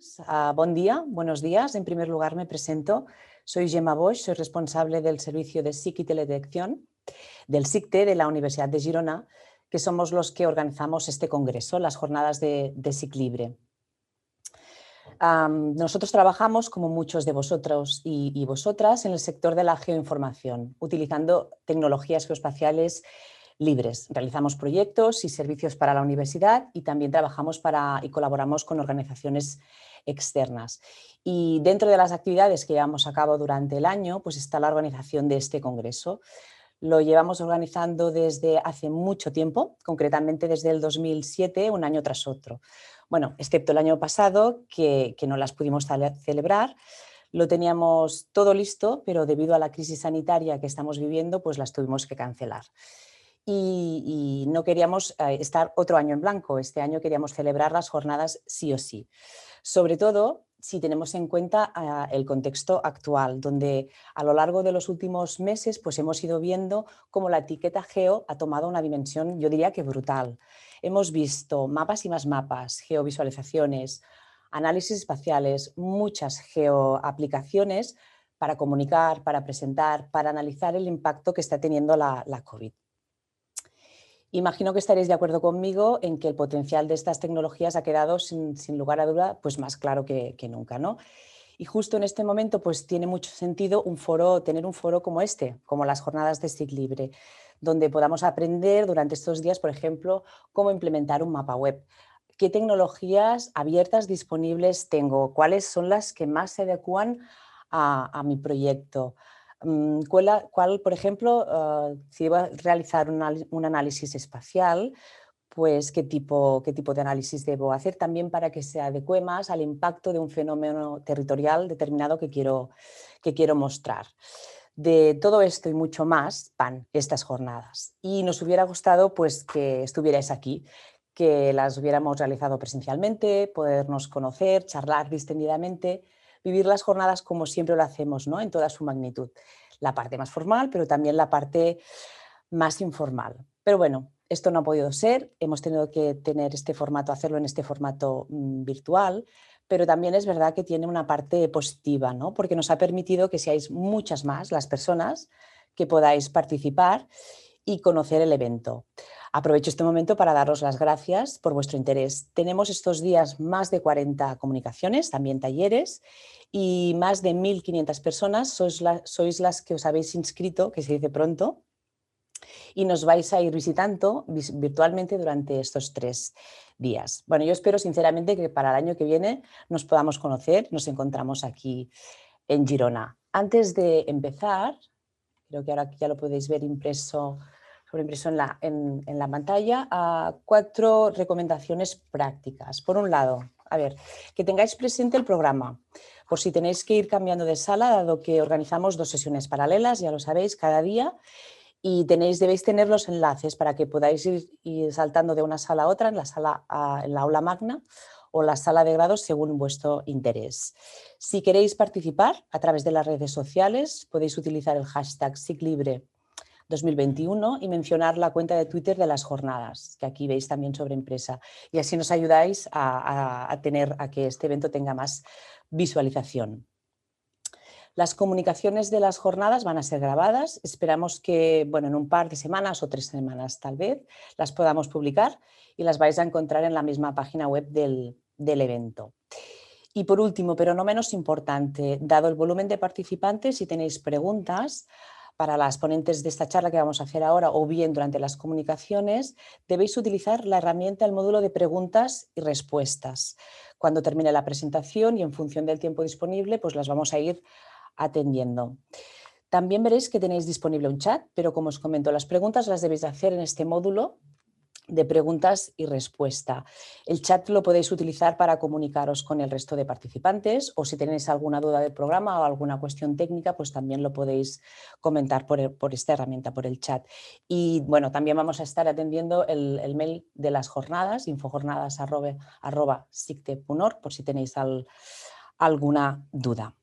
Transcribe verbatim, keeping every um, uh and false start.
todos. Uh, buen día, buenos días. En primer lugar me presento. Soy Gemma Boix, soy responsable del servicio de S I C y Teledetección del S I C T E de la Universidad de Girona, que somos los que organizamos este congreso, las jornadas de, de S I C Libre. Um, nosotros trabajamos, como muchos de vosotros y, y vosotras, en el sector de la geoinformación, utilizando tecnologías geoespaciales libres. Realizamos proyectos y servicios para la universidad y también trabajamos para, y colaboramos con organizaciones externas. Y dentro de las actividades que llevamos a cabo durante el año, pues está la organización de este congreso. Lo llevamos organizando desde hace mucho tiempo, concretamente desde el dos mil siete, un año tras otro. Bueno, excepto el año pasado, que, que no las pudimos celebrar. Lo teníamos todo listo, pero debido a la crisis sanitaria que estamos viviendo, pues las tuvimos que cancelar. Y, y no queríamos eh, estar otro año en blanco. Este año queríamos celebrar las jornadas sí o sí. Sobre todo si tenemos en cuenta uh, el contexto actual, donde a lo largo de los últimos meses pues hemos ido viendo cómo la etiqueta geo ha tomado una dimensión, yo diría que brutal. Hemos visto mapas y más mapas, geovisualizaciones, análisis espaciales, muchas geoaplicaciones para comunicar, para presentar, para analizar el impacto que está teniendo la, la COVID. Imagino que estaréis de acuerdo conmigo en que el potencial de estas tecnologías ha quedado sin, sin lugar a duda pues más claro que, que nunca, ¿no? Y justo en este momento pues tiene mucho sentido un foro, tener un foro como este, como las jornadas de S I C Libre, donde podamos aprender durante estos días, por ejemplo, cómo implementar un mapa web, qué tecnologías abiertas disponibles tengo, cuáles son las que más se adecuan a, a mi proyecto. ¿Cuál, cuál, por ejemplo, uh, si iba a realizar un, un análisis espacial, pues qué tipo, qué tipo de análisis debo hacer también para que se adecue más al impacto de un fenómeno territorial determinado que quiero, que quiero mostrar. De todo esto y mucho más van estas jornadas. Y nos hubiera gustado pues, que estuvierais aquí, que las hubiéramos realizado presencialmente, podernos conocer, charlar distendidamente, vivir las jornadas como siempre lo hacemos, ¿no? En toda su magnitud. La parte más formal, pero también la parte más informal. Pero bueno, esto no ha podido ser, hemos tenido que tener este formato, hacerlo en este formato mmm, virtual, pero también es verdad que tiene una parte positiva, ¿no? Porque nos ha permitido que seáis muchas más las personas que podáis participar y conocer el evento. Aprovecho este momento para daros las gracias por vuestro interés. Tenemos estos días más de cuarenta comunicaciones, también talleres, y más de mil quinientas personas sois, la, sois las que os habéis inscrito, que se dice pronto, y nos vais a ir visitando virtualmente durante estos tres días. Bueno, yo espero sinceramente que para el año que viene nos podamos conocer, nos encontramos aquí en Girona. Antes de empezar, creo que ahora ya lo podéis ver impreso, sobreimpreso en la, en, en la pantalla, a cuatro recomendaciones prácticas. Por un lado, a ver, que tengáis presente el programa, por si tenéis que ir cambiando de sala, dado que organizamos dos sesiones paralelas, ya lo sabéis, cada día, y tenéis, debéis tener los enlaces para que podáis ir, ir saltando de una sala a otra, en la, sala, en la aula magna o la sala de grados según vuestro interés. Si queréis participar a través de las redes sociales, podéis utilizar el hashtag S I C Libre dos mil veintiuno y mencionar la cuenta de Twitter de las jornadas, que aquí veis también sobre empresa. Y así nos ayudáis a, a, a, tener, a que este evento tenga más visualización. Las comunicaciones de las jornadas van a ser grabadas. Esperamos que bueno, en un par de semanas o tres semanas tal vez las podamos publicar y las vais a encontrar en la misma página web del, del evento. Y por último, pero no menos importante, dado el volumen de participantes, si tenéis preguntas para las ponentes de esta charla que vamos a hacer ahora o bien durante las comunicaciones, debéis utilizar la herramienta, el módulo de preguntas y respuestas. Cuando termine la presentación y en función del tiempo disponible, pues las vamos a ir atendiendo. También veréis que tenéis disponible un chat, pero como os comento, las preguntas las debéis hacer en este módulo de preguntas y respuesta. El chat lo podéis utilizar para comunicaros con el resto de participantes o si tenéis alguna duda del programa o alguna cuestión técnica, pues también lo podéis comentar por, el, por esta herramienta, por el chat. Y bueno, también vamos a estar atendiendo el, el mail de las jornadas, infojornadas arroba, arroba sicte punto org, por si tenéis al, alguna duda.